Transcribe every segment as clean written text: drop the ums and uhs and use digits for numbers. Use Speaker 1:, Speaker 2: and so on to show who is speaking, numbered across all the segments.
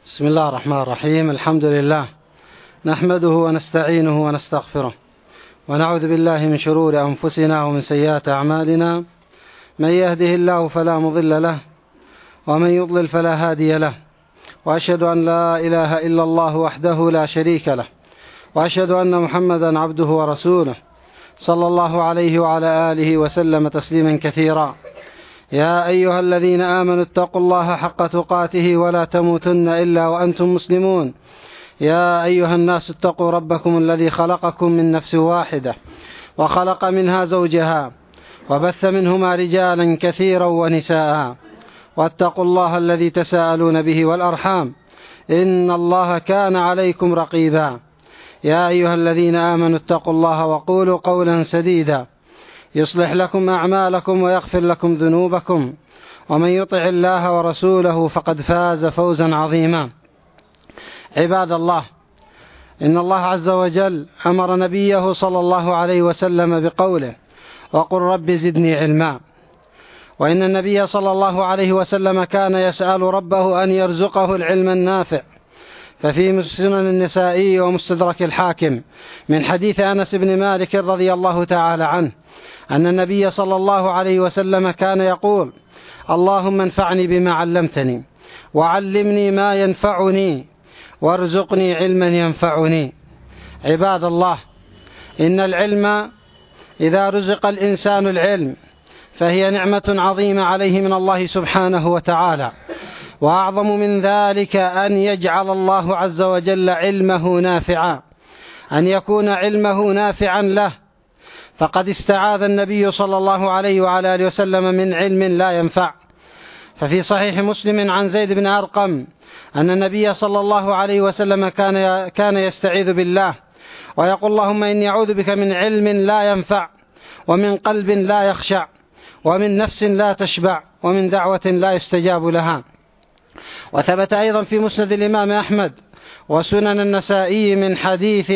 Speaker 1: بسم الله الرحمن الرحيم. الحمد لله نحمده ونستعينه ونستغفره ونعوذ بالله من شرور أنفسنا ومن سيئات أعمالنا. من يهده الله فلا مضل له ومن يضلل فلا هادي له، وأشهد أن لا إله إلا الله وحده لا شريك له، وأشهد أن محمدا عبده ورسوله صلى الله عليه وعلى آله وسلم تسليما كثيرا. يا أيها الذين آمنوا اتقوا الله حق تقاته ولا تموتن إلا وأنتم مسلمون. يا أيها الناس اتقوا ربكم الذي خلقكم من نفس واحدة وخلق منها زوجها وبث منهما رجالا كثيرا ونساء، واتقوا الله الذي تساءلون به والأرحام إن الله كان عليكم رقيبا. يا أيها الذين آمنوا اتقوا الله وقولوا قولا سديدا يصلح لكم أعمالكم ويغفر لكم ذنوبكم، ومن يطع الله ورسوله فقد فاز فوزا عظيما. عباد الله، إن الله عز وجل أمر نبيه صلى الله عليه وسلم بقوله: وقل رب زدني علما. وإن النبي صلى الله عليه وسلم كان يسأل ربه أن يرزقه العلم النافع. ففي سنن النسائي ومستدرك الحاكم من حديث أنس بن مالك رضي الله تعالى عنه أن النبي صلى الله عليه وسلم كان يقول: اللهم انفعني بما علمتني وعلمني ما ينفعني وارزقني علما ينفعني. عباد الله، إن العلم إذا رزق الإنسان العلم فهي نعمة عظيمة عليه من الله سبحانه وتعالى، وأعظم من ذلك أن يجعل الله عز وجل علمه نافعا، أن يكون علمه نافعا له. فقد استعاذ النبي صلى الله عليه وعلى آله وسلم من علم لا ينفع. ففي صحيح مسلم عن زيد بن أرقم أن النبي صلى الله عليه وسلم كان يستعيذ بالله ويقول: اللهم إني أعوذ بك من علم لا ينفع، ومن قلب لا يخشع، ومن نفس لا تشبع، ومن دعوة لا يستجاب لها. وثبت أيضا في مسند الإمام أحمد وسنن النسائي من حديث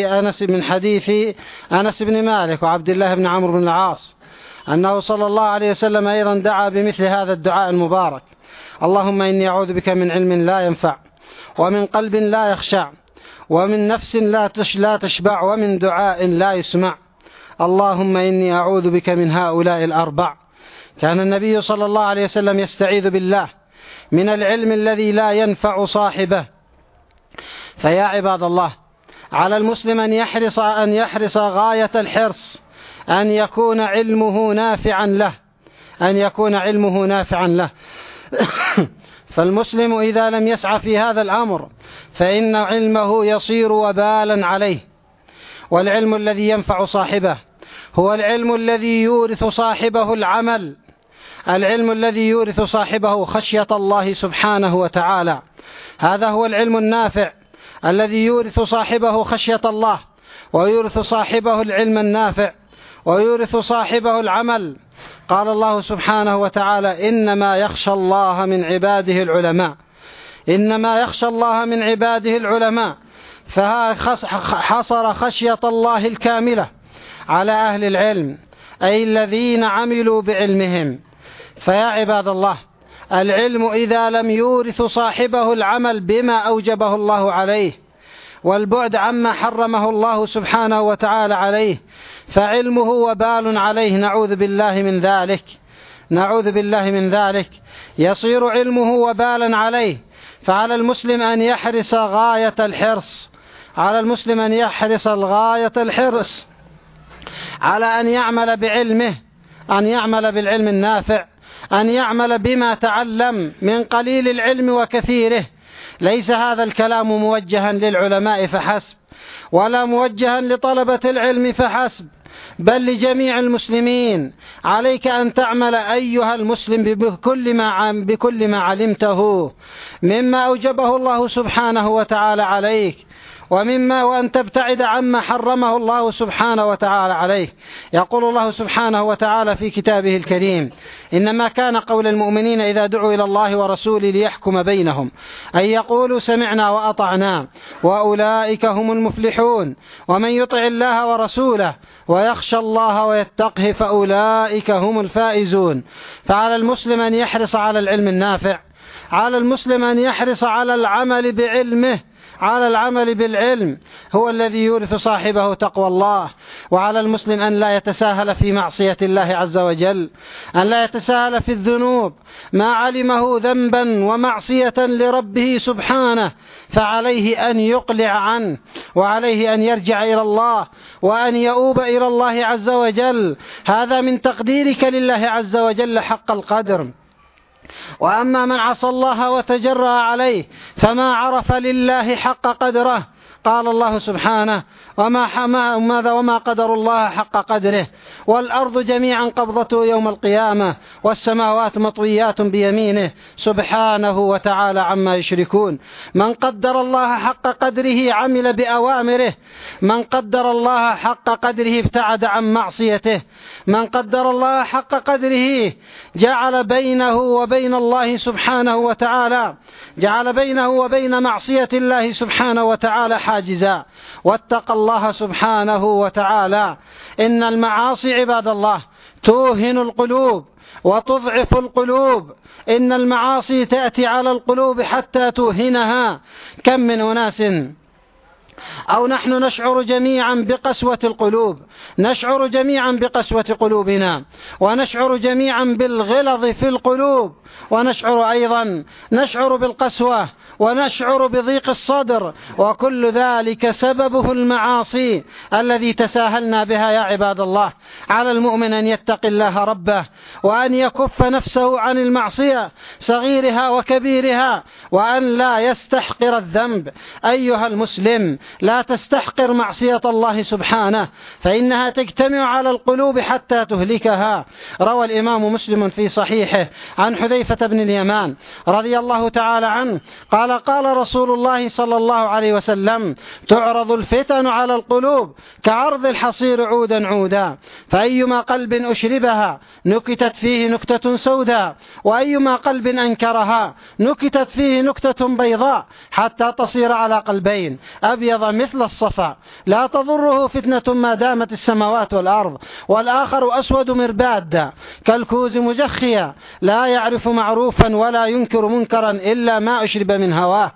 Speaker 1: أنس بن مالك وعبد الله بن عمرو بن العاص أنه صلى الله عليه وسلم أيضا دعا بمثل هذا الدعاء المبارك: اللهم إني أعوذ بك من علم لا ينفع، ومن قلب لا يخشع، ومن نفس لا تشبع، ومن دعاء لا يسمع. اللهم إني أعوذ بك من هؤلاء الأربع. كان النبي صلى الله عليه وسلم يستعيذ بالله من العلم الذي لا ينفع صاحبه. فيا عباد الله، على المسلم أن يحرص غاية الحرص أن يكون علمه نافعا له فالمسلم إذا لم يسعى في هذا الأمر فإن علمه يصير وبالا عليه. والعلم الذي ينفع صاحبه هو العلم الذي يورث صاحبه العمل، العلم الذي يورث صاحبه خشية الله سبحانه وتعالى. هذا هو العلم النافع الذي يورث صاحبه خشية الله، ويورث صاحبه العلم النافع، ويورث صاحبه العمل. قال الله سبحانه وتعالى: إنما يخشى الله من عباده العلماء. إنما يخشى الله من عباده العلماء، فحصر خشية الله الكاملة على أهل العلم، أي الذين عملوا بعلمهم. فيا عباد الله، العلم إذا لم يورث صاحبه العمل بما أوجبه الله عليه والبعد عما حرمه الله سبحانه وتعالى عليه فعلمه وبال عليه، نعوذ بالله من ذلك، يصير علمه وبالا عليه. فعلى المسلم أن يحرص غاية الحرص، على أن يعمل بعلمه، أن يعمل بالعلم النافع، أن يعمل بما تعلم من قليل العلم وكثيره. ليس هذا الكلام موجها للعلماء فحسب، ولا موجها لطلبة العلم فحسب، بل لجميع المسلمين. عليك أن تعمل أيها المسلم بكل ما علمته مما أوجبه الله سبحانه وتعالى عليك، وأن تبتعد عما حرمه الله سبحانه وتعالى عليه. يقول الله سبحانه وتعالى في كتابه الكريم: إنما كان قول المؤمنين إذا دعوا إلى الله ورسوله ليحكم بينهم أن يقولوا سمعنا وأطعنا وأولئك هم المفلحون، ومن يطع الله ورسوله ويخشى الله ويتقه فأولئك هم الفائزون. فعلى المسلم أن يحرص على العلم النافع، على المسلم أن يحرص على العمل بعلمه، على العمل بالعلم هو الذي يورث صاحبه تقوى الله. وعلى المسلم أن لا يتساهل في معصية الله عز وجل، أن لا يتساهل في الذنوب، ما علمه ذنبا ومعصية لربه سبحانه فعليه أن يقلع عنه، وعليه أن يرجع إلى الله وأن يؤوب إلى الله عز وجل. هذا من تقديرك لله عز وجل حق القدر. وأما من عصى الله وتجرأ عليه فما عرف لله حق قدره. قال الله سبحانه: وما قدر الله حق قدره والأرض جميعا قبضته يوم القيامة والسماوات مطويات بيمينه سبحانه وتعالى عما يشركون. من قدر الله حق قدره عمل بأوامره، من قدر الله حق قدره ابتعد عن معصيته، من قدر الله حق قدره جعل بينه وبين الله سبحانه وتعالى، جعل بينه وبين معصية الله سبحانه وتعالى حاجزا، واتقى الله سبحانه وتعالى. إن المعاصي عباد الله توهن القلوب وتضعف القلوب، إن المعاصي تأتي على القلوب حتى توهنها. كم من أناس أو نحن نشعر جميعا بقسوة القلوب، نشعر جميعا بقسوة قلوبنا، ونشعر جميعا بالغلظ في القلوب، ونشعر أيضا بالقسوة، ونشعر بضيق الصدر، وكل ذلك سببه المعاصي الذي تساهلنا بها. يا عباد الله، على المؤمن أن يتقي الله ربه، وأن يكف نفسه عن المعصية صغيرها وكبيرها، وأن لا يستحقر الذنب. أيها المسلم، لا تستحقر معصية الله سبحانه، فإنها تجتمع على القلوب حتى تهلكها. روى الإمام مسلم في صحيحه عن حذيفة بن اليمان رضي الله تعالى عنه قال رسول الله صلى الله عليه وسلم: تعرض الفتن على القلوب كعرض الحصير عودا عودا، فأيما قلب أشربها نكتت فيه نكتة سوداء، وأيما قلب أنكرها نكتت فيه نكتة بيضاء، حتى تصير على قلبين أبيض مثل الصفا لا تضره فتنة ما دامت السماوات والأرض، والآخر أسود مربادا كالكوز مجخيا لا يعرف معروفا ولا ينكر منكرا إلا ما أشرب من هواه.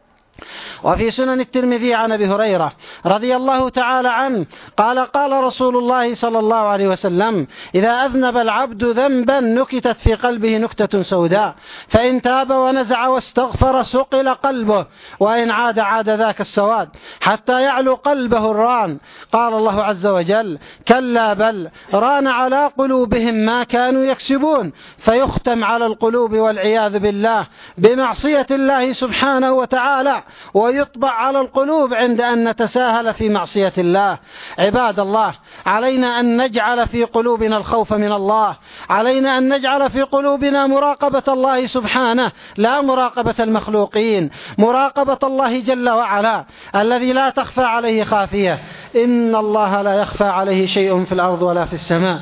Speaker 1: وفي سنن الترمذي عن أبي هريرة رضي الله تعالى عنه قال رسول الله صلى الله عليه وسلم: إذا أذنب العبد ذنبا نكتت في قلبه نكتة سوداء، فإن تاب ونزع واستغفر سقل قلبه، وإن عاد ذاك السواد حتى يعلو قلبه الران. قال الله عز وجل: كلا بل ران على قلوبهم ما كانوا يكسبون، فيختم على القلوب والعياذ بالله بمعصية الله سبحانه وتعالى، ويطبع على القلوب عند أن نتساهل في معصية الله. عباد الله، علينا أن نجعل في قلوبنا الخوف من الله، علينا أن نجعل في قلوبنا مراقبة الله سبحانه، لا مراقبة المخلوقين، مراقبة الله جل وعلا الذي لا تخفى عليه خافية. إن الله لا يخفى عليه شيء في الأرض ولا في السماء.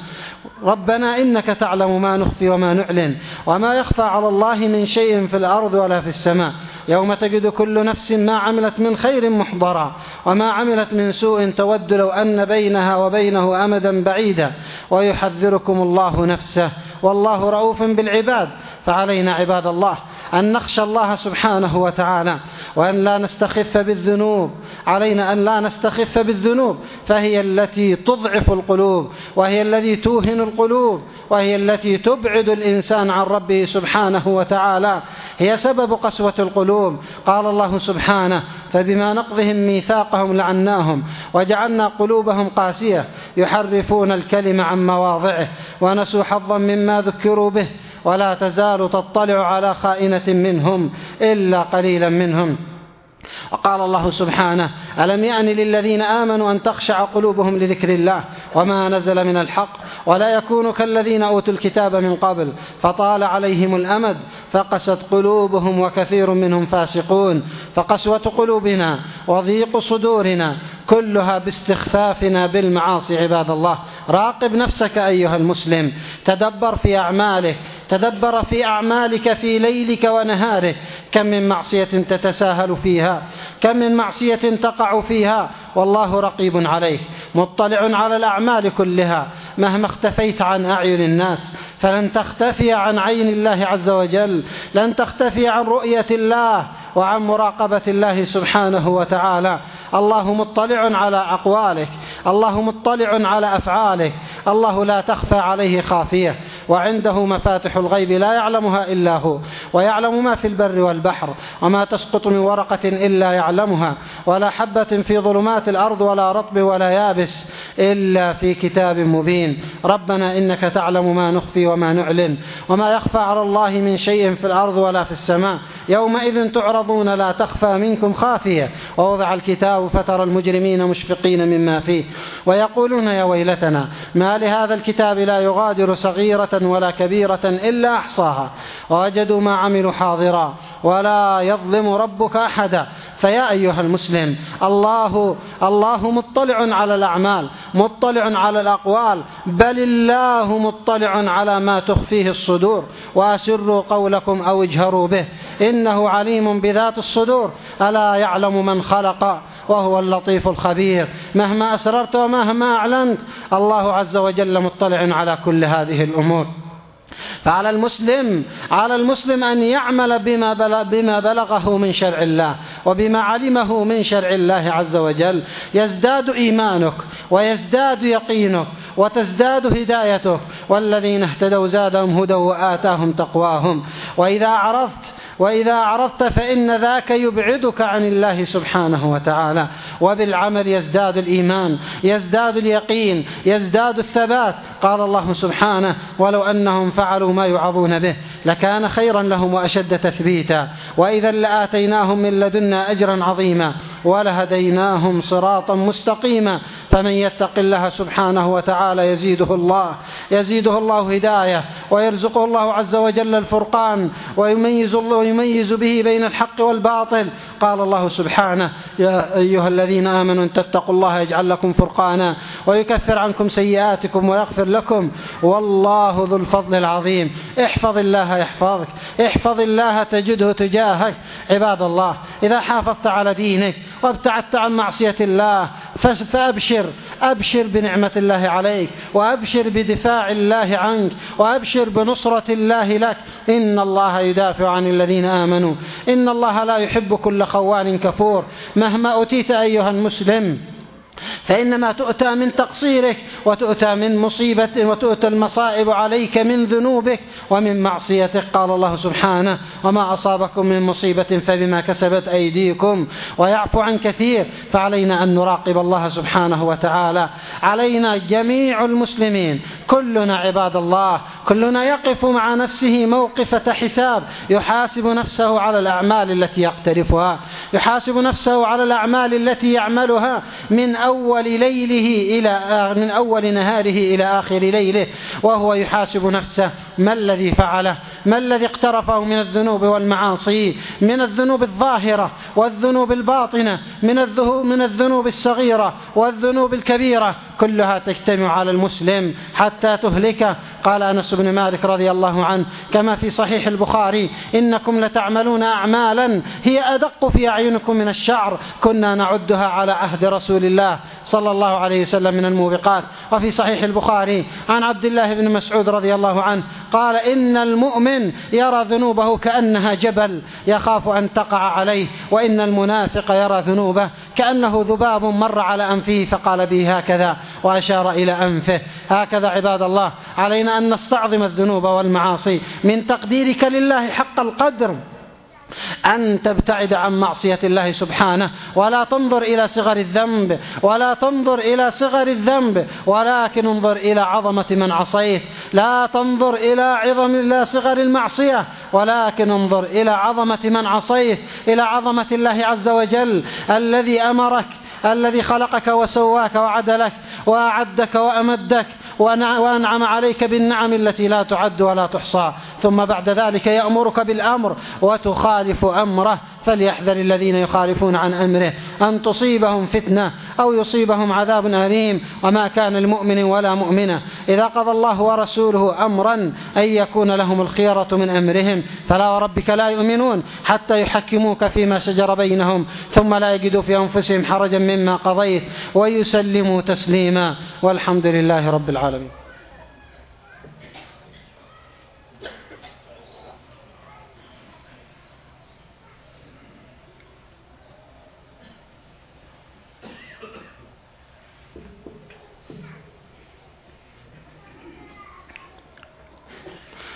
Speaker 1: ربنا إنك تعلم ما نخفي وما نعلن، وما يخفى على الله من شيء في الأرض ولا في السماء. يوم تجد كل نفس ما عملت من خير محضرا، وما عملت من سوء تود لو أن بينها وبينه أمدا بعيدا، ويحذركم الله نفسه والله رؤوف بالعباد. فعلينا عباد الله أن نخشى الله سبحانه وتعالى، وأن لا نستخف بالذنوب. علينا أن لا نستخف بالذنوب، فهي التي تضعف القلوب، وهي التي توهن القلوب، وهي التي تبعد الإنسان عن ربه سبحانه وتعالى، هي سبب قسوة القلوب. قال الله سبحانه: فبما نقضهم ميثاقهم لعناهم وجعلنا قلوبهم قاسية يحرفون الكلم عن مواضعه ونسوا حظا مما ذكروا به ولا تزال تطلع على خائنة منهم إلا قليلا منهم. وقال الله سبحانه: ألم يأن للذين آمنوا أن تخشع قلوبهم لذكر الله وما نزل من الحق ولا يكونوا كالذين أوتوا الكتاب من قبل فطال عليهم الأمد فقست قلوبهم وكثير منهم فاسقون. فقسوة قلوبنا وضيق صدورنا كلها باستخفافنا بالمعاصي. عباد الله، راقب نفسك أيها المسلم، تدبر في أعمالك، تدبر في أعمالك في ليلك ونهارك، كم من معصية تتساهل فيها، كم من معصية تقع فيها، والله رقيب عليك مطلع على الأعمال كلها مهما اختفيت عن أعين الناس، فلن تختفي عن عين الله عز وجل، لن تختفي عن رؤية الله وعن مراقبة الله سبحانه وتعالى. الله مطلع على أقوالك، الله مطلع على أفعالك، الله لا تخفى عليه خافية، وعنده مفاتح الغيب لا يعلمها إلا هو، ويعلم ما في البر والبحر، وما تسقط من ورقة إلا يعلمها، ولا حبة في ظلمات الأرض ولا رطب ولا يابس إلا في كتاب مبين. ربنا إنك تعلم ما نخفي وما نعلن، وما يخفى على الله من شيء في الأرض ولا في السماء. يومئذ تعرضون لا تخفى منكم خافية، ووضع الكتاب فترى المجرمين مشفقين مما فيه ويقولون يا ويلتنا ما لهذا الكتاب لا يغادر صغيرة ولا كبيرة إلا أحصاها ووجدوا ما عملوا حاضرا ولا يظلم ربك أحدا. فيا أيها المسلم، الله مطلع على الأعمال، مطلع على الأقوال، بل الله مطلع على ما تخفيه الصدور. وأسروا قولكم أو اجهروا به إنه عليم بذات الصدور. ألا يعلم من خلق وهو اللطيف الخبير. مهما أسررت ومهما أعلنت الله عز وجل مطلع على كل هذه الأمور. فعلى المسلم أن يعمل بما بلغه من شرع الله وبما علمه من شرع الله عز وجل. يزداد إيمانك ويزداد يقينك وتزداد هدايتك، والذين اهتدوا زادهم هدى وآتاهم تقواهم. وإذا عرفت فإن ذاك يبعدك عن الله سبحانه وتعالى. وبالعمل يزداد الإيمان، يزداد اليقين، يزداد الثبات. قال الله سبحانه ولو أنهم فعلوا ما يوعظون به لكان خيرا لهم وأشد تثبيتا، وإذا لآتيناهم من لدنا أجرا عظيما ولهديناهم صراطا مستقيما. فمن يتق الله سبحانه وتعالى يزيده الله هداية، ويرزقه الله عز وجل الفرقان، ويميز به بين الحق والباطل. قال الله سبحانه يا أيها الذين آمنوا إن تتقوا الله يجعل لكم فرقانا ويكفر عنكم سيئاتكم ويغفر لكم والله ذو الفضل العظيم. احفظ الله يحفظك، احفظ الله تجده تجاهك. عباد الله، إذا حافظت على دينك وابتعدت عن معصية الله فأبشر بنعمة الله عليك، وأبشر بدفاع الله عنك، وأبشر بنصرة الله لك. إن الله يدافع عن الذين آمنوا، إن الله لا يحب كل خوان كفور. مهما أتيت أيها المسلم فإنما تؤتى من تقصيرك، وتؤتى من مصيبة، وتؤتى المصائب عليك من ذنوبك ومن معصيتك. قال الله سبحانه وما أصابكم من مصيبة فبما كسبت أيديكم ويعفو عن كثير. فعلينا أن نراقب الله سبحانه وتعالى. علينا جميع المسلمين كلنا عباد الله، كلنا يقف مع نفسه موقفة حساب، يحاسب نفسه على الأعمال التي يقترفها، يحاسب نفسه على الأعمال التي يعملها من أول نهاره إلى آخر ليله، وهو يحاسب نفسه ما الذي فعله، ما الذي اقترفه من الذنوب والمعاصي، من الذنوب الظاهرة والذنوب الباطنة، من الذنوب الصغيرة والذنوب الكبيرة، كلها تجتمع على المسلم حتى تهلكه. قال أنس بن مالك رضي الله عنه كما في صحيح البخاري إنكم لتعملون أعمالا هي أدق في أعينكم من الشعر كنا نعدها على عهد رسول الله صلى الله عليه وسلم من الموبقات. وفي صحيح البخاري عن عبد الله بن مسعود رضي الله عنه قال إن المؤمن يرى ذنوبه كأنها جبل يخاف أن تقع عليه، وإن المنافق يرى ذنوبه كأنه ذباب مر على أنفه فقال به هكذا وأشار إلى أنفه. هكذا عباد الله علينا أن نستعظم الذنوب والمعاصي. من تقديرك لله حق القدر أن تبتعد عن معصية الله سبحانه، ولا تنظر إلى صغر الذنب، ولكن انظر إلى عظمة من عصيت. لا تنظر إلى صغر المعصية، ولكن انظر إلى عظمة من عصيت، إلى عظمة الله عز وجل الذي أمرك، الذي خلقك وسواك وعدلك وأعدك وأمدك وأنعم عليك بالنعم التي لا تعد ولا تحصى، ثم بعد ذلك يأمرك بالأمر وتخالف أمره. فليحذر الذين يخالفون عن أمره أن تصيبهم فتنة أو يصيبهم عذاب أليم. وما كان المؤمن ولا مؤمنة إذا قضى الله ورسوله أمرا أن يكون لهم الخيرة من أمرهم، فلا وربك لا يؤمنون حتى يحكموك فيما شجر بينهم ثم لا يجدوا في أنفسهم حرجا مما قضيت ويسلموا تسليما. والحمد لله رب العالمين.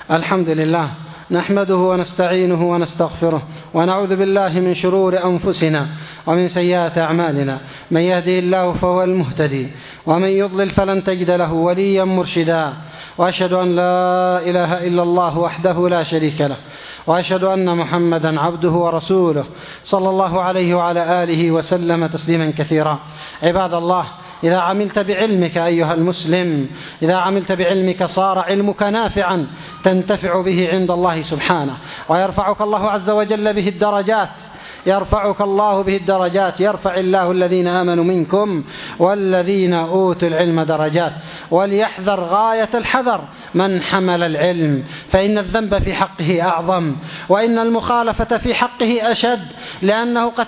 Speaker 1: الحمد لله نحمده ونستعينه ونستغفره ونعوذ بالله من شرور أنفسنا ومن سيئات أعمالنا. من يهده الله فهو المهتدي ومن يضلل فلن تجد له وليا مرشدا. وأشهد أن لا إله إلا الله وحده لا شريك له وأشهد أن محمدا عبده ورسوله صلى الله عليه وعلى آله وسلم تسليما كثيرا. عباد الله، إذا عملت بعلمك أيها المسلم، إذا عملت بعلمك صار علمك نافعا تنتفع به عند الله سبحانه، ويرفعك الله عز وجل به الدرجات، يرفعك الله به الدرجات. يرفع الله الذين آمنوا منكم والذين أوتوا العلم درجات. وليحذر غاية الحذر من حمل العلم، فإن الذنب في حقه أعظم، وإن المخالفة في حقه أشد، لأنه قد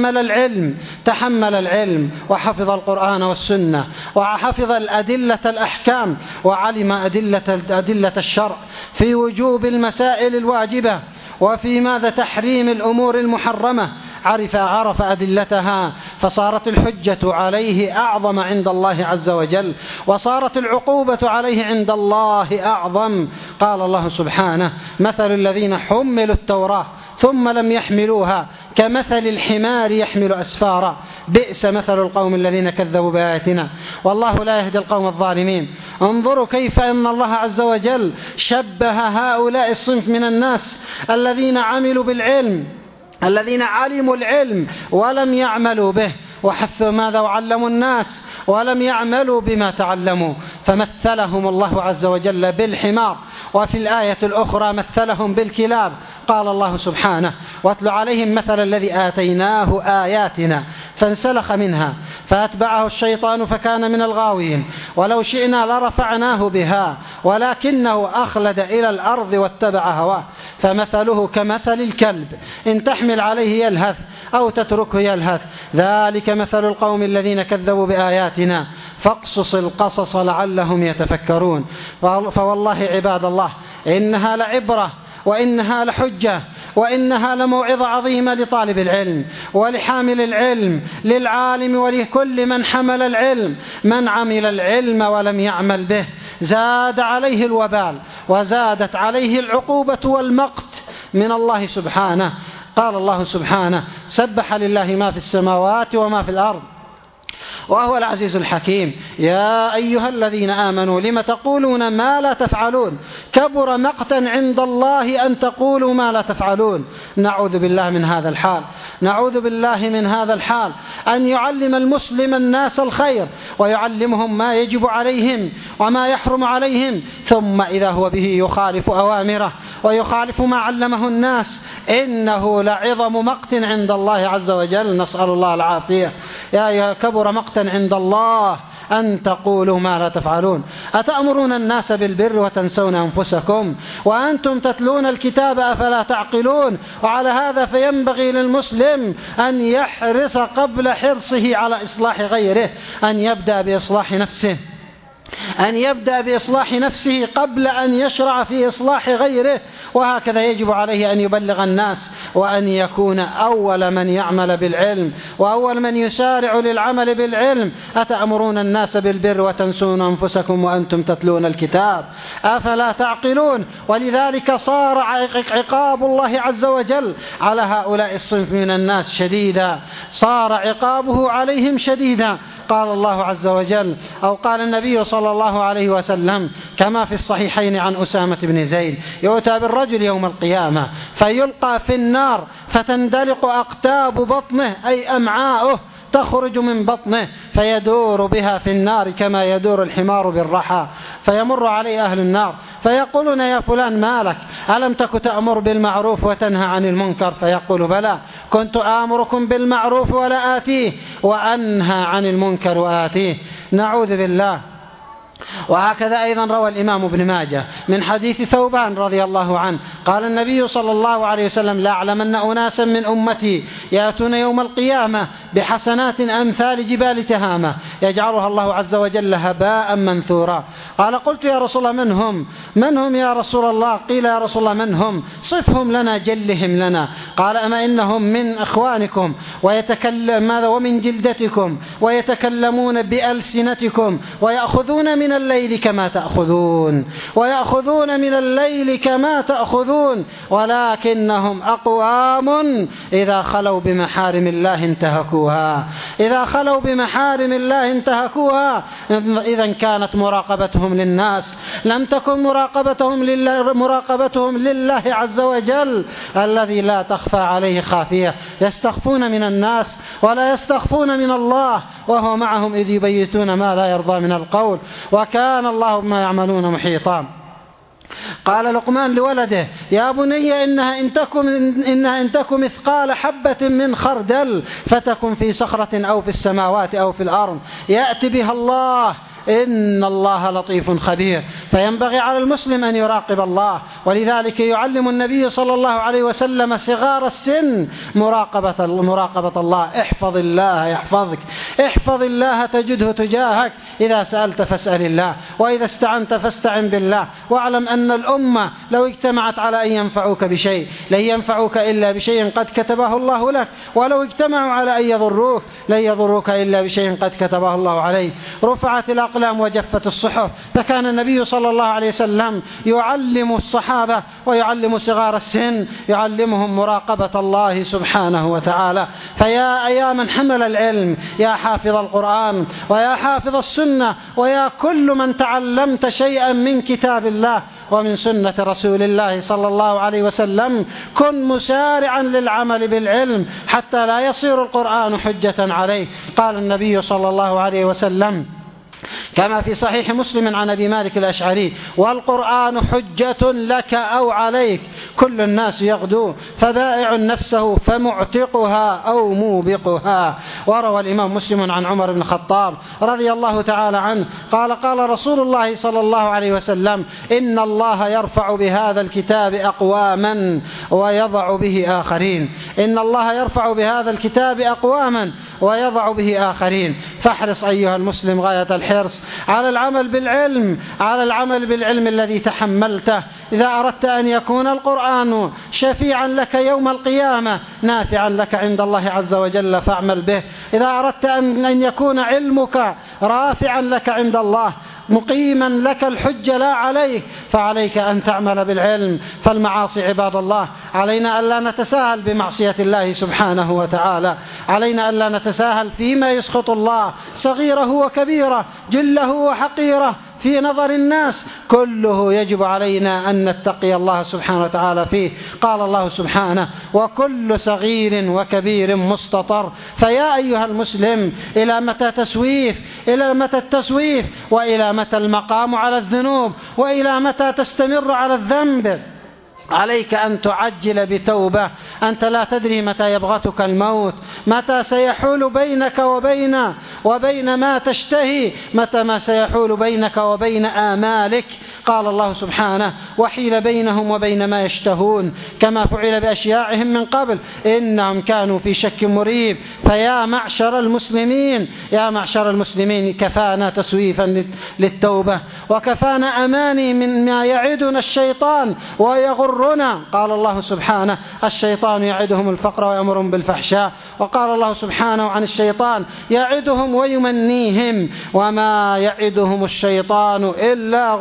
Speaker 1: تحمل العلم وحفظ القرآن والسنة وحفظ الأدلة الأحكام وعلم أدلة الشرع في وجوب المسائل الواجبة وفي ماذا تحريم الأمور المحرمة، عرف أدلتها، فصارت الحجة عليه أعظم عند الله عز وجل، وصارت العقوبة عليه عند الله أعظم. قال الله سبحانه: مثل الذين حملوا التوراة ثم لم يحملوها كمثل الحمار يحمل أسفارا بئس مثل القوم الذين كذبوا بآياتنا والله لا يهدي القوم الظالمين. انظروا كيف أن الله عز وجل شبه هؤلاء الصنف من الناس الذين عملوا بالعلم، الذين علموا العلم ولم يعملوا به، وحثوا ماذا وعلموا الناس ولم يعملوا بما تعلموا، فمثلهم الله عز وجل بالحمار. وفي الآية الأخرى مثلهم بالكلاب. قال الله سبحانه: واتل عليهم مثل الذي آتيناه آياتنا فانسلخ منها فأتبعه الشيطان فكان من الغاوين ولو شئنا لرفعناه بها ولكنه أخلد إلى الأرض واتبع هواه فمثله كمثل الكلب إن تحمل عليه يلهث أو تتركه يلهث ذلك مثل القوم الذين كذبوا بآياتنا فاقصص القصص لعلهم يتفكرون. فوالله عباد الله إنها لعبرة وإنها لحجة وإنها لموعظة عظيمة لطالب العلم ولحامل العلم، للعالم ولكل من حمل العلم. من عمل العلم ولم يعمل به زاد عليه الوبال وزادت عليه العقوبة والمقت من الله سبحانه. قال الله سبحانه: سبح لله ما في السماوات وما في الأرض وهو العزيز الحكيم. يا أيها الذين آمنوا لم تقولون ما لا تفعلون كبر مقتا عند الله أن تقولوا ما لا تفعلون. نعوذ بالله من هذا الحال، نعوذ بالله من هذا الحال، أن يعلم المسلم الناس الخير ويعلمهم ما يجب عليهم وما يحرم عليهم، ثم إذا هو به يخالف أوامره ويخالف ما علمه الناس، إنه لعظم مقت عند الله عز وجل، نسأل الله العافية. يا كبر مقتا عند الله أن تقولوا ما لا تفعلون. أتأمرون الناس بالبر وتنسون أنفسكم وأنتم تتلون الكتاب أفلا تعقلون. وعلى هذا فينبغي للمسلم أن يحرص قبل حرصه على إصلاح غيره، أن يبدأ بإصلاح نفسه قبل أن يشرع في إصلاح غيره، وهكذا يجب عليه أن يبلغ الناس وأن يكون أول من يعمل بالعلم وأول من يسارع للعمل بالعلم. أتأمرون الناس بالبر وتنسون أنفسكم وأنتم تتلون الكتاب أفلا تعقلون. ولذلك صار عقاب الله عز وجل على هؤلاء الصنف من الناس شديدا، صار عقابه عليهم شديدا. قال الله عز وجل أو قال النبي صلى الله عليه وسلم كما في الصحيحين عن أسامة بن زيد: يؤتى بالرجل يوم القيامة فيلقى في النار فتندلق أقتاب بطنه أي أمعاؤه تخرج من بطنه فيدور بها في النار كما يدور الحمار بالرحى، فيمر عليه أهل النار فيقولون: يا فلان مالك؟ ألم تك تأمر بالمعروف وتنهى عن المنكر؟ فيقول: بلى، كنت آمركم بالمعروف ولا آتيه وأنهى عن المنكر وآتيه. نعوذ بالله. وهكذا أيضا روى الإمام ابن ماجه من حديث ثوبان رضي الله عنه قال النبي صلى الله عليه وسلم: لأعلمن أناسا من أمتي يأتون يوم القيامة بحسنات أمثال جبال تهامة يجعلها الله عز وجل هباء منثورا. قال: قلت يا رسول الله من هم يا رسول الله؟ قيل: يا رسول الله من هم؟ صفهم لنا، جلهم لنا. قال: أما إنهم من إخوانكم ومن جلدتكم ويتكلمون بألسنتكم ويأخذون من الليل كما تأخذون ولكنهم أقوام إذا خلوا بمحارم الله انتهكوها. إذا كانت مراقبتهم للناس لم تكن مراقبتهم لله عز وجل الذي لا تخفى عليه خافية. يستخفون من الناس ولا يستخفون من الله وهو معهم إذ يبيتون ما لا يرضى من القول وكان الله بما يعملون محيطا. قال لقمان لولده: يا بني إنها إن تك مثقال حبة من خردل فتكن في صخرة أو في السماوات أو في الأرض يأتي بها الله إن الله لطيف خبير. فينبغي على المسلم أن يراقب الله، ولذلك يعلم النبي صلى الله عليه وسلم صغار السن مراقبة الله. احفظ الله يحفظك، احفظ الله تجده تجاهك، إذا سألت فاسأل الله، وإذا استعنت فاستعن بالله. واعلم أن الأمة لو اجتمعت على أن ينفعوك بشيء لن ينفعوك إلا بشيء قد كتبه الله لك، ولو اجتمعوا على أن يضروك لن يضروك إلا بشيء قد كتبه الله عليك. رفعت الأقلام وجفت الصحف. فكان النبي صلى الله عليه وسلم يعلم الصحابة ويعلم صغار السن، يعلمهم مراقبة الله سبحانه وتعالى. فيا من حمل العلم، يا حافظ القرآن ويا حافظ السنة ويا كل من تعلمت شيئا من كتاب الله ومن سنة رسول الله صلى الله عليه وسلم، كن مسارعا للعمل بالعلم حتى لا يصير القرآن حجة عليه. قال النبي صلى الله عليه وسلم كما في صحيح مسلم عن أبي مالك الأشعري: والقرآن حجة لك أو عليك، كل الناس يغدو فبائع نفسه فمعتقها أو موبقها. وروى الإمام مسلم عن عمر بن الخطاب رضي الله تعالى عنه قال: قال رسول الله صلى الله عليه وسلم: إن الله يرفع بهذا الكتاب أقواما ويضع به آخرين. إن الله يرفع بهذا الكتاب أقواما ويضع به آخرين. فاحرص أيها المسلم غاية الحرص على العمل بالعلم الذي تحملته. إذا أردت أن يكون القرآن شفيعا لك يوم القيامة نافعا لك عند الله عز وجل فاعمل به. إذا أردت أن يكون علمك رافعا لك عند الله مقيما لك الحجة لا عليك فعليك أن تعمل بالعلم. فالمعاصي عباد الله علينا ألا نتساهل بمعصية الله سبحانه وتعالى، علينا ألا نتساهل فيما يسخط الله، صغيره وكبيره، جله وحقيره في نظر الناس، كله يجب علينا أن نتقي الله سبحانه وتعالى فيه. قال الله سبحانه: وكل صغير وكبير مستطر. فيا أيها المسلم، إلى متى التسويف وإلى متى المقام على الذنوب وإلى متى تستمر على الذنب؟ عليك أن تعجل بتوبة. أنت لا تدري متى يبغتك الموت، متى سيحول بينك وبين ما تشتهي، متى ما سيحول بينك وبين آمالك. قال الله سبحانه: وحيل بينهم وبين ما يشتهون كما فعل بأشياعهم من قبل إنهم كانوا في شك مريب. فيا معشر المسلمين كفانا تسويفا للتوبة، وكفانا أماني من ما يعدنا الشيطان ويغرنا. قال الله سبحانه: الشيطان يعدهم الفقر ويأمرهم بالفحشاء. وقال الله سبحانه عن الشيطان: يعدهم ويمنيهم وما يعدهم الشيطان إلا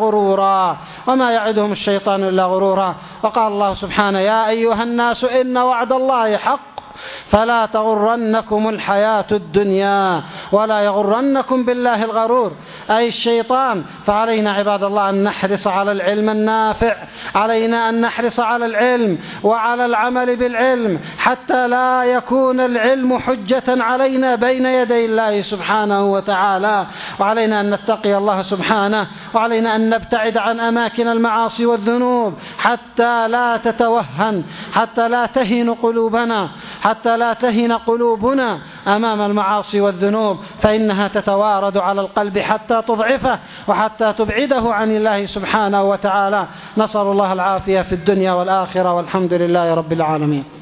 Speaker 1: غرورا. وقال الله سبحانه: يا أيها الناس إن وعد الله حق فلا تغرنكم الحياة الدنيا ولا يغرنكم بالله الغرور، أي الشيطان. فعلينا عباد الله أن نحرص على العلم النافع، علينا أن نحرص على العلم وعلى العمل بالعلم حتى لا يكون العلم حجة علينا بين يدي الله سبحانه وتعالى. وعلينا أن نتقي الله سبحانه، وعلينا أن نبتعد عن أماكن المعاصي والذنوب حتى لا تتوهن، حتى لا تهن قلوبنا أمام المعاصي والذنوب، فإنها تتوارد على القلب حتى تضعفه وحتى تبعده عن الله سبحانه وتعالى. نسأل الله العافية في الدنيا والآخرة، والحمد لله رب العالمين.